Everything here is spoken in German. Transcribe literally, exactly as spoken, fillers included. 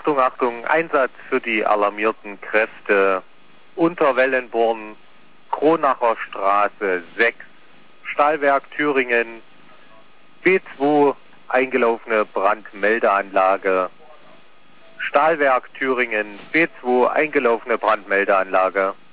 Achtung, Achtung, Einsatz für die alarmierten Kräfte. Unterwellenborn, Kronacher Straße sechs, Stahlwerk Thüringen, B zwei, eingelaufene Brandmeldeanlage. Stahlwerk Thüringen, B zwei, eingelaufene Brandmeldeanlage.